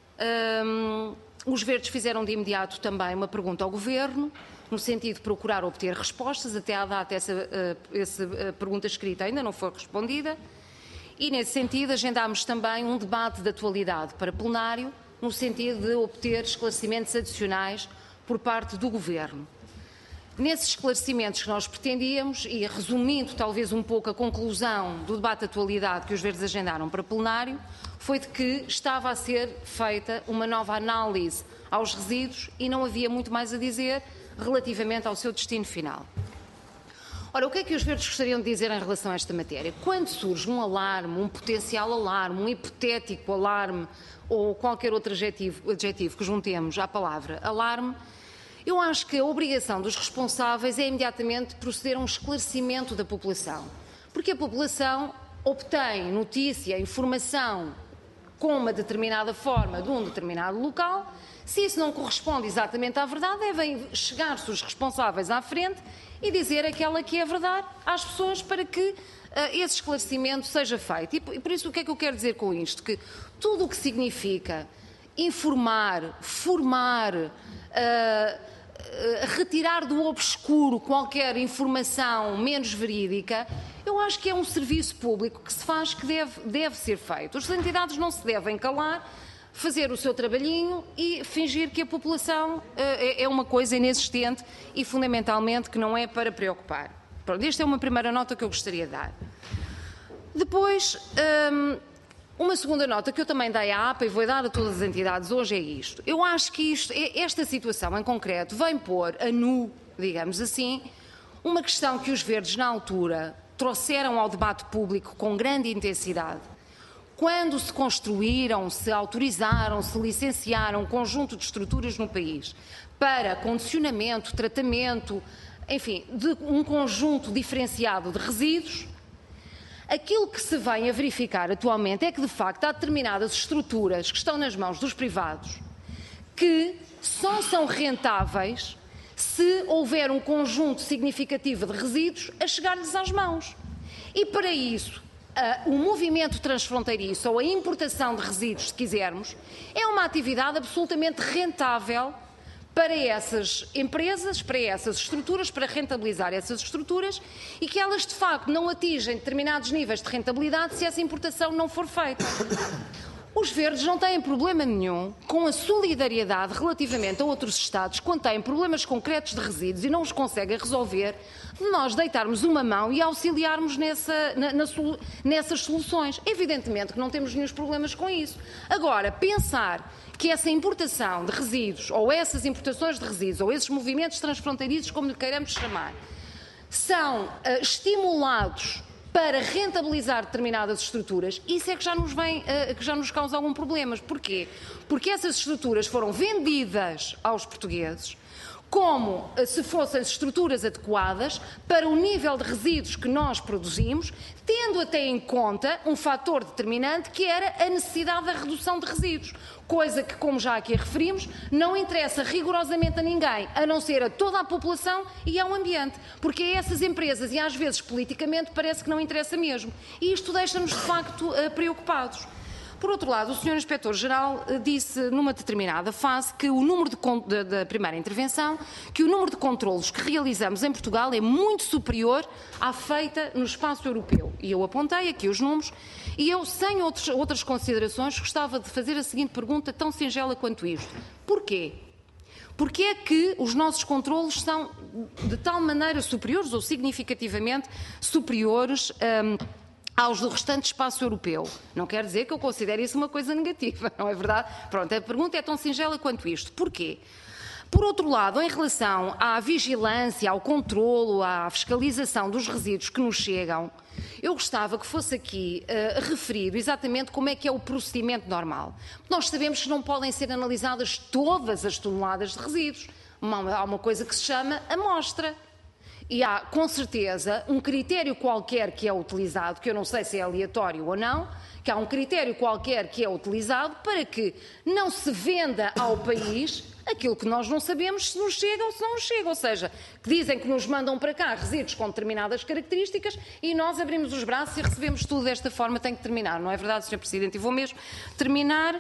os Verdes fizeram de imediato também uma pergunta ao Governo, no sentido de procurar obter respostas. Até à data essa pergunta escrita ainda não foi respondida. E, nesse sentido, agendámos também um debate de atualidade para plenário, no sentido de obter esclarecimentos adicionais por parte do Governo. Nesses esclarecimentos que nós pretendíamos, e resumindo talvez um pouco a conclusão do debate de atualidade que os Verdes agendaram para plenário, foi de que estava a ser feita uma nova análise aos resíduos e não havia muito mais a dizer relativamente ao seu destino final. Ora, o que é que os Verdes gostariam de dizer em relação a esta matéria? Quando surge um alarme, um potencial alarme, um hipotético alarme ou qualquer outro adjetivo que juntemos à palavra alarme, eu acho que a obrigação dos responsáveis é imediatamente proceder a um esclarecimento da população. Porque a população obtém notícia, informação com uma determinada forma de um determinado local. Se isso não corresponde exatamente à verdade, devem chegar-se os responsáveis à frente e dizer aquela que é verdade às pessoas para que esse esclarecimento seja feito. E por isso o que é que eu quero dizer com isto? Que tudo o que significa informar, formar, retirar do obscuro qualquer informação menos verídica, eu acho que é um serviço público que se faz, que deve ser feito. As entidades não se devem calar, fazer o seu trabalhinho e fingir que a população é uma coisa inexistente e, fundamentalmente, que não é para preocupar. Pronto, esta é uma primeira nota que eu gostaria de dar. Depois, uma segunda nota que eu também dei à APA e vou dar a todas as entidades hoje é isto. Eu acho que esta situação em concreto vem pôr a nu, digamos assim, uma questão que os Verdes, na altura, trouxeram ao debate público com grande intensidade. Quando se construíram, se autorizaram, se licenciaram um conjunto de estruturas no país para condicionamento, tratamento, enfim, de um conjunto diferenciado de resíduos, aquilo que se vem a verificar atualmente é que, de facto, há determinadas estruturas que estão nas mãos dos privados que só são rentáveis se houver um conjunto significativo de resíduos a chegar-lhes às mãos. E, para isso, o movimento transfronteiriço ou a importação de resíduos, se quisermos, é uma atividade absolutamente rentável para essas empresas, para essas estruturas, para rentabilizar essas estruturas e que elas, de facto, não atingem determinados níveis de rentabilidade se essa importação não for feita. Os Verdes não têm problema nenhum com a solidariedade relativamente a outros Estados quando têm problemas concretos de resíduos e não os conseguem resolver, de nós deitarmos uma mão e auxiliarmos nessas soluções. Evidentemente que não temos nenhum problemas com isso. Agora, pensar que essa importação de resíduos, ou essas importações de resíduos, ou esses movimentos transfronteiriços, como lhe queiramos chamar, são estimulados para rentabilizar determinadas estruturas, isso é que já nos causa algum problema. Porquê? Porque essas estruturas foram vendidas aos portugueses como se fossem estruturas adequadas para o nível de resíduos que nós produzimos, tendo até em conta um fator determinante que era a necessidade da redução de resíduos, coisa que, como já aqui referimos, não interessa rigorosamente a ninguém, a não ser a toda a população e ao ambiente, porque a essas empresas e às vezes politicamente parece que não interessa mesmo. E isto deixa-nos de facto preocupados. Por outro lado, o Sr. Inspetor-Geral disse numa determinada fase que o número da primeira intervenção, que o número de controlos que realizamos em Portugal é muito superior à feita no espaço europeu. E eu apontei aqui os números e eu, sem outras considerações, gostava de fazer a seguinte pergunta tão singela quanto isto. Porquê? Porque é que os nossos controlos são de tal maneira superiores ou significativamente superiores aos do restante espaço europeu? Não quer dizer que eu considere isso uma coisa negativa, não é verdade? Pronto, a pergunta é tão singela quanto isto. Porquê? Por outro lado, em relação à vigilância, ao controlo, à fiscalização dos resíduos que nos chegam, eu gostava que fosse aqui referido exatamente como é que é o procedimento normal. Nós sabemos que não podem ser analisadas todas as toneladas de resíduos. Há uma coisa que se chama amostra. E há, com certeza, um critério qualquer que é utilizado, que eu não sei se é aleatório ou não, que há um critério qualquer que é utilizado para que não se venda ao país aquilo que nós não sabemos se nos chega ou se não nos chega. Ou seja, que dizem que nos mandam para cá resíduos com determinadas características e nós abrimos os braços e recebemos tudo desta forma. Tem que terminar, não é verdade, Sr. Presidente? E vou mesmo terminar...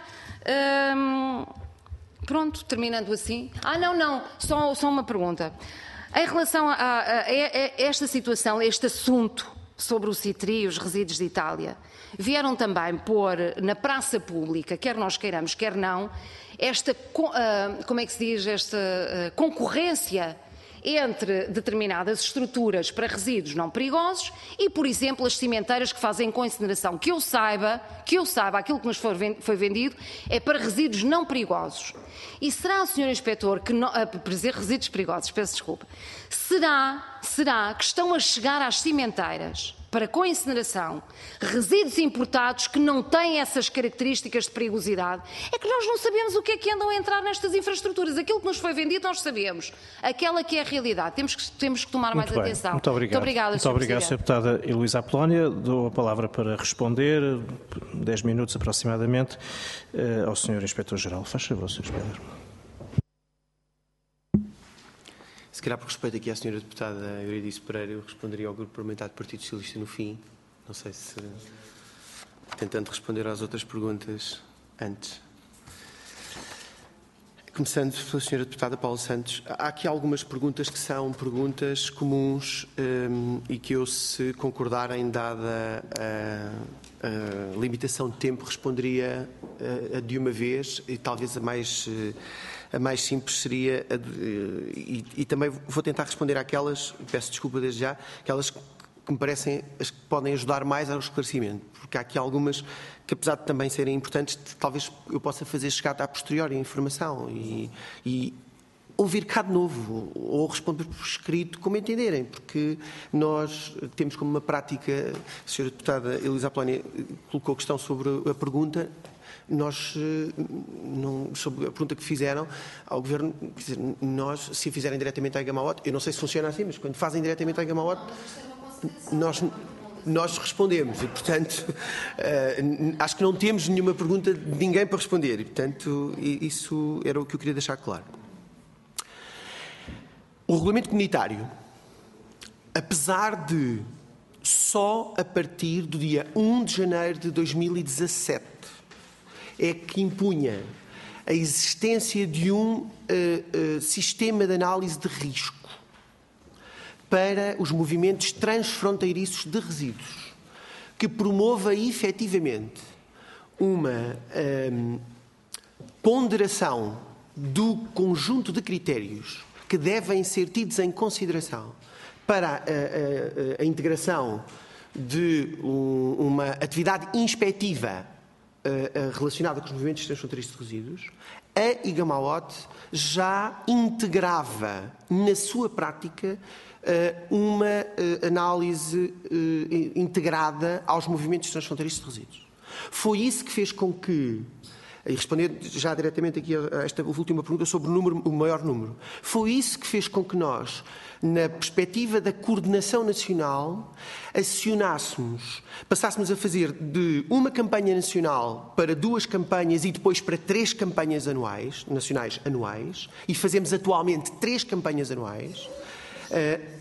Pronto, terminando assim. Não, só uma pergunta. Em relação a esta situação, a este assunto sobre o Citri e os resíduos de Itália, vieram também pôr na praça pública, quer nós queiramos, quer não, esta, como é que se diz, esta concorrência entre determinadas estruturas para resíduos não perigosos e, por exemplo, as cimenteiras que fazem com incineração. Que eu saiba, aquilo que nos foi vendido é para resíduos não perigosos. E será, Sr. Inspetor, por dizer resíduos perigosos, peço desculpa, será que estão a chegar às cimenteiras para com incineração resíduos importados que não têm essas características de perigosidade? É que nós não sabemos o que é que andam a entrar nestas infraestruturas. Aquilo que nos foi vendido nós sabemos. Aquela que é a realidade. Temos que tomar mais atenção. Muito obrigado. Muito obrigada, Sra. Deputada Heloísa Apolónia. Dou a palavra para responder, 10 minutos aproximadamente, ao Sr. Inspetor-Geral. Faz favor, Sr. Inspetor. Se calhar por respeito aqui à Sra. Deputada Euridice Pereira, eu responderia ao Grupo Parlamentar do Partido Socialista no fim. Não sei se... tentando responder às outras perguntas antes. Começando pela Sra. Deputada Paula Santos, há aqui algumas perguntas que são perguntas comuns e que eu, se concordarem, dada a limitação de tempo, responderia de uma vez e talvez a mais simples seria, e também vou tentar responder àquelas, peço desculpa desde já, aquelas que me parecem as que podem ajudar mais ao esclarecimento, porque há aqui algumas que, apesar de também serem importantes, talvez eu possa fazer chegar a posteriori a informação e ouvir cá de novo, ou responder por escrito, como entenderem, porque nós temos como uma prática, a Sra. Deputada Heloísa Apolónia colocou a questão sobre a pergunta. Nós, sobre a pergunta que fizeram ao Governo, quer dizer, nós, se a fizerem diretamente à Gamaote, eu não sei se funciona assim, mas quando fazem diretamente à Gamaote, nós respondemos e, portanto, acho que não temos nenhuma pergunta de ninguém para responder e, portanto, isso era o que eu queria deixar claro. O regulamento comunitário, apesar de só a partir do dia 1 de janeiro de 2017 é que impunha a existência de um sistema de análise de risco para os movimentos transfronteiriços de resíduos, que promova efetivamente uma ponderação do conjunto de critérios que devem ser tidos em consideração para a integração de uma atividade inspectiva relacionada com os movimentos transfronteiriços de resíduos. A IGAMAOT já integrava na sua prática uma análise integrada aos movimentos transfronteiriços de resíduos. Foi isso que fez com que, e respondendo já diretamente aqui a esta última pergunta sobre o maior número, foi isso que fez com que nós, na perspectiva da coordenação nacional, passássemos a fazer de uma campanha nacional para 2 campanhas e depois para 3 campanhas nacionais anuais, e fazemos atualmente 3 campanhas anuais,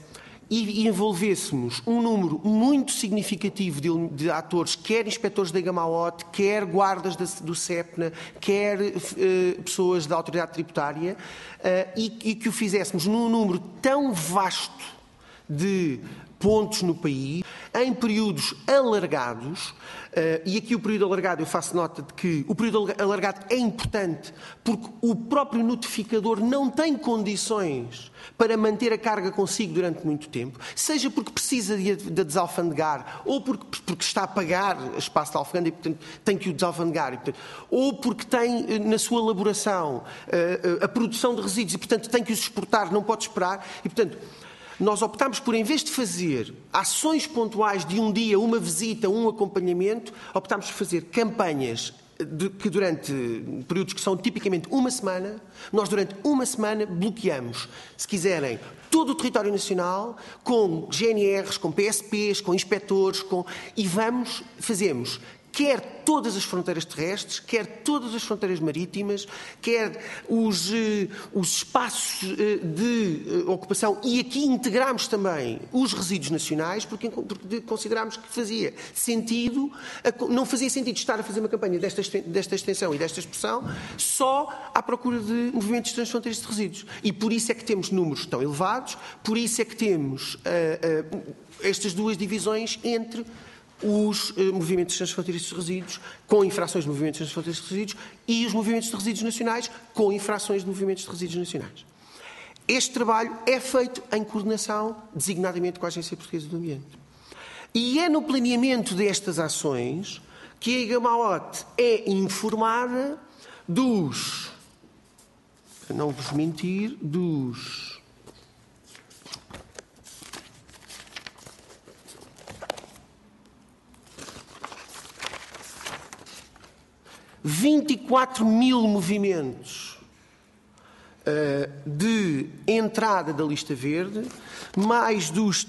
e envolvêssemos um número muito significativo de atores, quer inspectores da Gamaote, quer guardas do CEPNA, quer pessoas da autoridade tributária, e que o fizéssemos num número tão vasto de pontos no país, em períodos alargados, e aqui o período alargado, eu faço nota de que o período alargado é importante porque o próprio notificador não tem condições para manter a carga consigo durante muito tempo, seja porque precisa de desalfandegar, ou porque está a pagar espaço de alfândega e, portanto, tem que o desalfandegar, e, portanto, ou porque tem na sua elaboração a produção de resíduos e, portanto, tem que os exportar, não pode esperar, e, portanto, nós optámos por, em vez de fazer ações pontuais de um dia, uma visita, um acompanhamento, optámos por fazer campanhas que durante períodos que são tipicamente uma semana, nós durante uma semana bloqueamos, se quiserem, todo o território nacional, com GNRs, com PSPs, com inspectores, e fazemos quer todas as fronteiras terrestres, quer todas as fronteiras marítimas, quer os espaços de ocupação, e aqui integramos também os resíduos nacionais, porque considerámos que fazia sentido, não fazia sentido estar a fazer uma campanha desta extensão e desta expressão só à procura de movimentos transfronteiriços de resíduos. E por isso é que temos números tão elevados, por isso é que temos estas duas divisões entre os movimentos transfronteiriços de resíduos com infrações de movimentos transfronteiriços de resíduos e os movimentos de resíduos nacionais com infrações de movimentos de resíduos nacionais. Este trabalho é feito em coordenação, designadamente com a Agência Portuguesa do Ambiente. E é no planeamento destas ações que a Gamaote é informada dos, para não vos mentir, dos 24 mil movimentos de entrada da lista verde, mais dos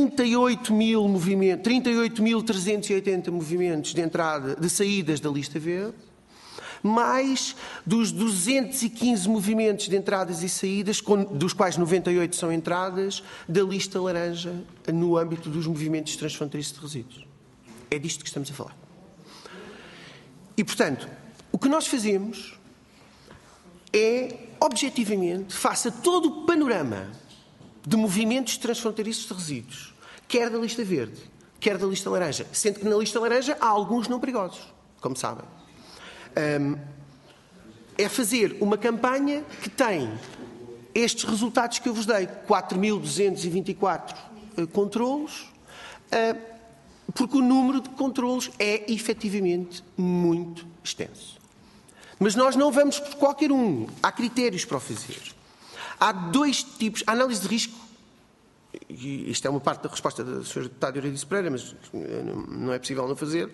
38.380 movimentos de entrada, de saídas da lista verde, mais dos 215 movimentos de entradas e saídas, dos quais 98 são entradas, da lista laranja no âmbito dos movimentos transfronteiriços de resíduos. É disto que estamos a falar. E, portanto, o que nós fazemos é, objetivamente, face a todo o panorama de movimentos transfronteiriços de resíduos, quer da lista verde, quer da lista laranja, sendo que na lista laranja há alguns não perigosos, como sabem. É fazer uma campanha que tem estes resultados que eu vos dei, 4.224 controlos, porque o número de controlos é, efetivamente, muito extenso. Mas nós não vamos por qualquer um. Há critérios para o fazer. Há dois tipos. A análise de risco, e isto é uma parte da resposta da Sra. Deputada Euridice Pereira, mas não é possível não fazer.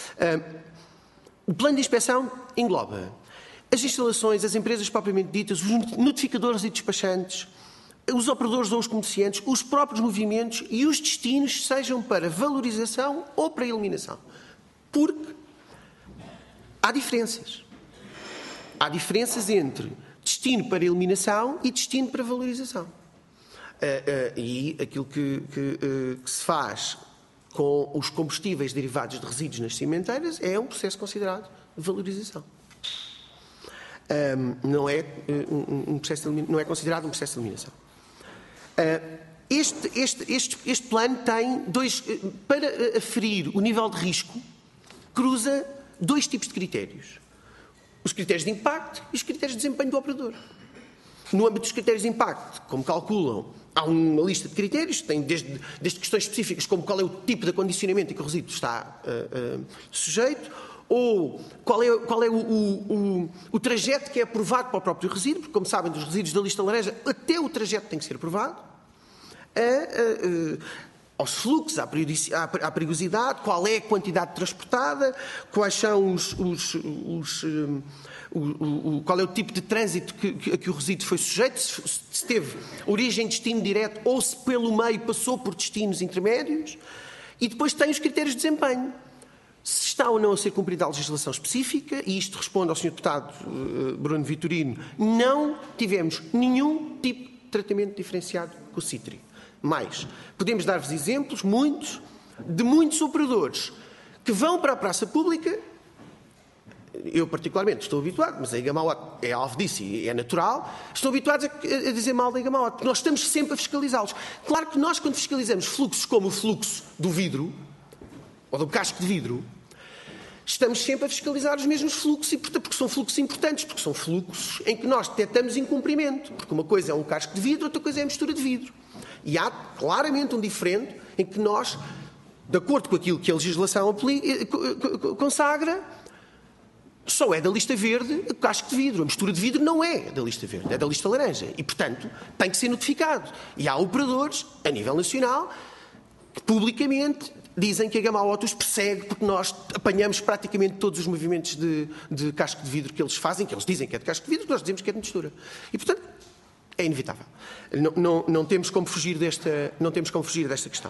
O plano de inspeção engloba as instalações, as empresas propriamente ditas, os notificadores e despachantes, os operadores ou os comerciantes, os próprios movimentos e os destinos, sejam para valorização ou para eliminação. Porque há diferenças. Há diferenças entre destino para eliminação e destino para valorização. E aquilo que se faz com os combustíveis derivados de resíduos nas cimenteiras é um processo considerado de valorização. Não é considerado um processo de eliminação. Este plano tem para aferir o nível de risco, cruza dois tipos de critérios. Os critérios de impacto e os critérios de desempenho do operador. No âmbito dos critérios de impacto, como calculam, há uma lista de critérios, tem desde questões específicas como qual é o tipo de acondicionamento em que o resíduo está sujeito, ou qual é o trajeto que é aprovado para o próprio resíduo, porque, como sabem, dos resíduos da lista laranja, até o trajeto tem que ser aprovado, aos fluxos, à perigosidade, qual é a quantidade transportada, quais são qual é o tipo de trânsito a que o resíduo foi sujeito, se teve origem e destino direto ou se pelo meio passou por destinos intermédios, e depois tem os critérios de desempenho. Se está ou não a ser cumprida a legislação específica, e isto responde ao Sr. Deputado Bruno Vitorino, não tivemos nenhum tipo de tratamento diferenciado com o CITRI. Mais, podemos dar-vos exemplos, muitos, de muitos operadores que vão para a praça pública. Eu particularmente estou habituado, mas a Igamaot é alvo disso e é natural, estão habituados a dizer mal da Igamaot, porque nós estamos sempre a fiscalizá-los. Claro que nós, quando fiscalizamos fluxos como o fluxo do vidro, ou do casco de vidro, estamos sempre a fiscalizar os mesmos fluxos, porque são fluxos importantes, porque são fluxos em que nós detectamos incumprimento, porque uma coisa é um casco de vidro, outra coisa é a mistura de vidro. E há claramente um diferente em que nós, de acordo com aquilo que a legislação consagra, só é da lista verde o casco de vidro. A mistura de vidro não é da lista verde, é da lista laranja. E, portanto, tem que ser notificado. E há operadores, a nível nacional, que publicamente dizem que a Igamaot os persegue porque nós apanhamos praticamente todos os movimentos de casco de vidro que eles fazem, que eles dizem que é de casco de vidro, que nós dizemos que é de mistura. E, portanto, é inevitável. Não temos como fugir desta questão.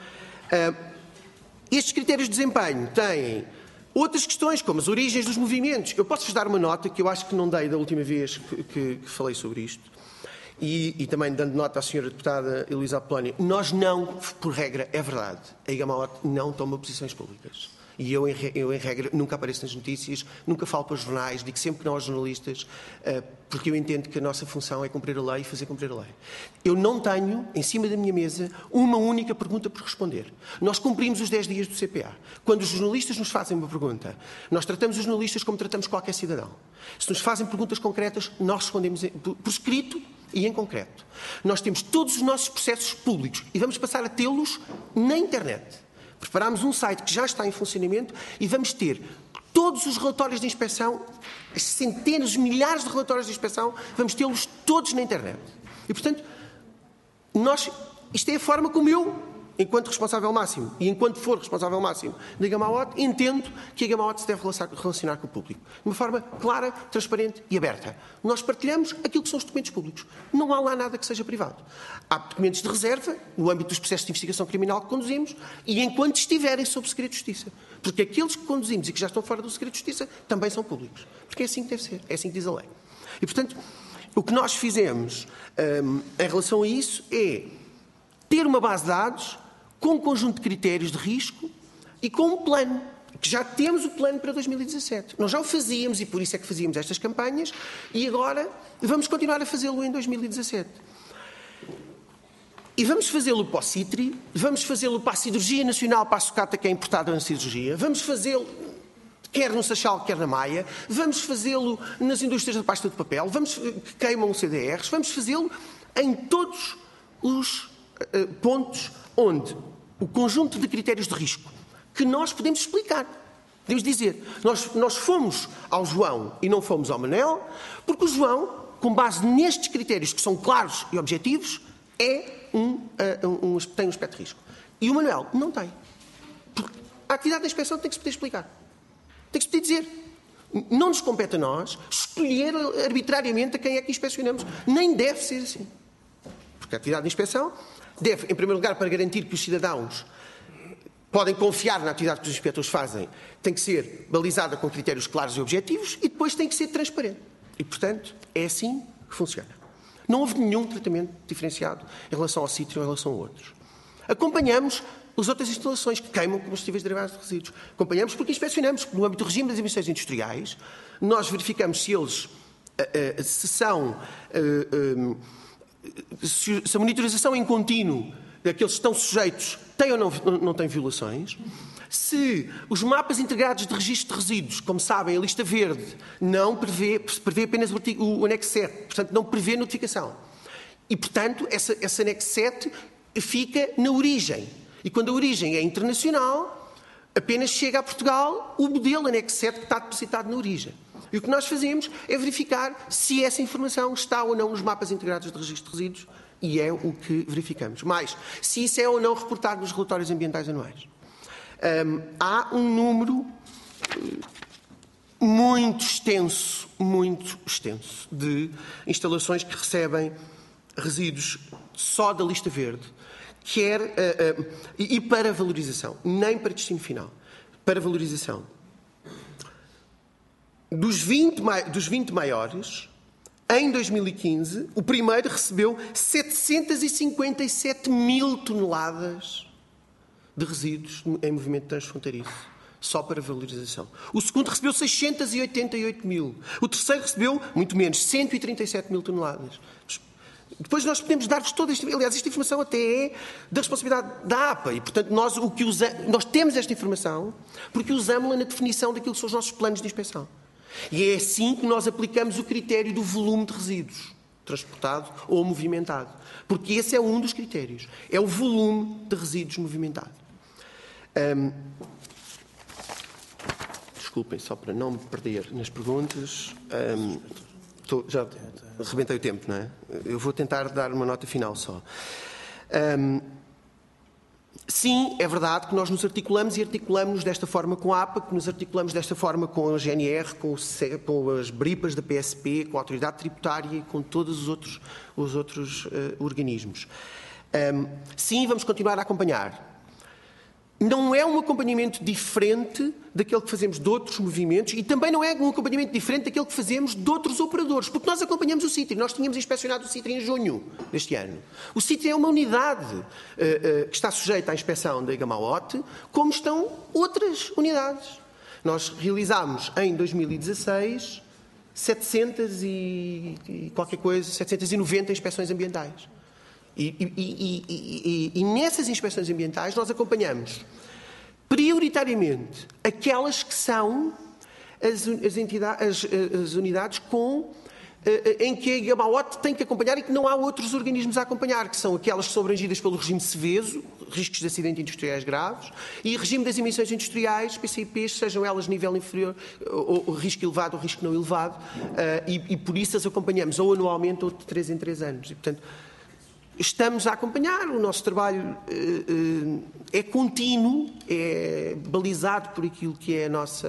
Estes critérios de desempenho têm outras questões, como as origens dos movimentos. Eu posso-vos dar uma nota que eu acho que não dei da última vez que falei sobre isto. E também dando nota à senhora deputada Elisa Apolónia, nós não, por regra, é verdade, a Igamaot não toma posições públicas. E eu, em regra, nunca apareço nas notícias, nunca falo para os jornais, digo sempre que não aos jornalistas, porque eu entendo que a nossa função é cumprir a lei e fazer cumprir a lei. Eu não tenho, em cima da minha mesa, uma única pergunta por responder. Nós cumprimos os 10 dias do CPA. Quando os jornalistas nos fazem uma pergunta, nós tratamos os jornalistas como tratamos qualquer cidadão. Se nos fazem perguntas concretas, nós respondemos por escrito e em concreto. Nós temos todos os nossos processos públicos e vamos passar a tê-los na internet. Preparámos um site que já está em funcionamento e vamos ter todos os relatórios de inspeção, as centenas, milhares de relatórios de inspeção, vamos tê-los todos na internet. E, portanto, isto é a forma como eu, enquanto responsável máximo e enquanto for responsável máximo da Igamaot, entendo que a Igamaot se deve relacionar com o público. De uma forma clara, transparente e aberta. Nós partilhamos aquilo que são os documentos públicos. Não há lá nada que seja privado. Há documentos de reserva, no âmbito dos processos de investigação criminal que conduzimos, e enquanto estiverem sob segredo de justiça. Porque aqueles que conduzimos e que já estão fora do segredo de justiça também são públicos. Porque é assim que deve ser. É assim que diz a lei. E, portanto, o que nós fizemos em relação a isso é ter uma base de dados com um conjunto de critérios de risco e com um plano, que já temos o plano para 2017. Nós já o fazíamos e por isso é que fazíamos estas campanhas e agora vamos continuar a fazê-lo em 2017. E vamos fazê-lo para o CITRI, vamos fazê-lo para a Cirurgia Nacional, para a sucata que é importada na cirurgia, vamos fazê-lo quer no Seixal, quer na Maia, vamos fazê-lo nas indústrias da pasta de papel, que queimam CDRs, vamos fazê-lo em todos os pontos onde o conjunto de critérios de risco que nós podemos explicar. Podemos dizer, nós fomos ao João e não fomos ao Manel, porque o João, com base nestes critérios que são claros e objetivos, tem um aspecto de risco. E o Manuel não tem. Porque a atividade da inspeção tem que se poder explicar. Tem que se poder dizer. Não nos compete a nós escolher arbitrariamente a quem é que inspecionamos. Nem deve ser assim. Porque a atividade de inspeção deve, em primeiro lugar, para garantir que os cidadãos podem confiar na atividade que os inspectores fazem, tem que ser balizada com critérios claros e objetivos e depois tem que ser transparente. E, portanto, é assim que funciona. Não houve nenhum tratamento diferenciado em relação ao sítio ou em relação a outros. Acompanhamos as outras instalações que queimam combustíveis derivados de resíduos. Acompanhamos porque inspecionamos. No âmbito do regime das emissões industriais, nós verificamos se eles se a monitorização em contínuo daqueles que estão sujeitos tem ou não tem violações, se os mapas integrados de registro de resíduos, como sabem, a lista verde não prevê apenas o anexo 7, portanto não prevê notificação. E, portanto, esse anexo 7 fica na origem. E quando a origem é internacional, apenas chega a Portugal o modelo anexo 7 que está depositado na origem. E o que nós fazemos é verificar se essa informação está ou não nos mapas integrados de registro de resíduos e é o que verificamos. Mais, se isso é ou não reportado nos relatórios ambientais anuais. Há um número muito extenso de instalações que recebem resíduos só da lista verde, e para valorização, nem para destino final, para valorização. Dos 20 maiores, Em 2015, o primeiro recebeu 757 mil toneladas de resíduos em movimento transfronteiriço, só para valorização. O segundo recebeu 688 mil. O terceiro recebeu, muito menos, 137 mil toneladas. Depois nós podemos dar-vos toda esta... Aliás, esta informação até é da responsabilidade da APA. E, portanto, nós temos esta informação porque usamos-la na definição daquilo que são os nossos planos de inspeção. E é assim que nós aplicamos o critério do volume de resíduos transportado ou movimentado. Porque esse é um dos critérios. É o volume de resíduos movimentado. Desculpem, só para não me perder nas perguntas. Já arrebentei o tempo, não é? Eu vou tentar dar uma nota final só. Sim, é verdade que nós nos articulamos e articulamos desta forma com a APA, que nos articulamos desta forma com a GNR, com as BRIPAs da PSP, com a Autoridade Tributária e com todos os outros organismos. Sim, vamos continuar a acompanhar. Não é um acompanhamento diferente daquele que fazemos de outros movimentos e também não é um acompanhamento diferente daquele que fazemos de outros operadores, porque nós acompanhamos o CITRI. Nós tínhamos inspecionado o CITRI em junho deste ano. O CITRI é uma unidade que está sujeita à inspeção da IGAMAOT, como estão outras unidades. Nós realizámos em 2016 790 inspeções ambientais. E nessas inspeções ambientais nós acompanhamos prioritariamente aquelas que são as unidades em que a IGAMAOT tem que acompanhar e que não há outros organismos a acompanhar, que são aquelas que são abrangidas pelo regime Seveso, riscos de acidentes industriais graves, e regime das emissões industriais, PCIPs, sejam elas nível inferior, ou risco elevado ou risco não elevado, e por isso as acompanhamos ou anualmente ou de 3 em 3 anos. E, portanto, estamos a acompanhar, o nosso trabalho é contínuo, é balizado por aquilo que é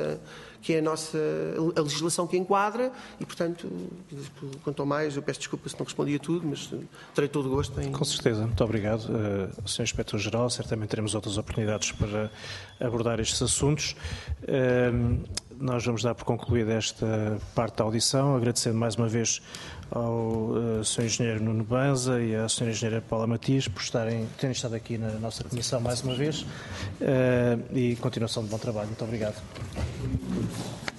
a legislação que enquadra e, portanto, quanto ao mais, eu peço desculpa se não respondi a tudo, mas terei todo o gosto em... Com certeza, muito obrigado. Sr. Inspetor-Geral, certamente teremos outras oportunidades para abordar estes assuntos. Nós vamos dar por concluída esta parte da audição, agradecendo mais uma vez ao Sr. Engenheiro Nuno Banza e à Sra. Engenheira Paula Matias por terem estado aqui na nossa comissão mais uma vez e continuação de bom trabalho. Muito obrigado.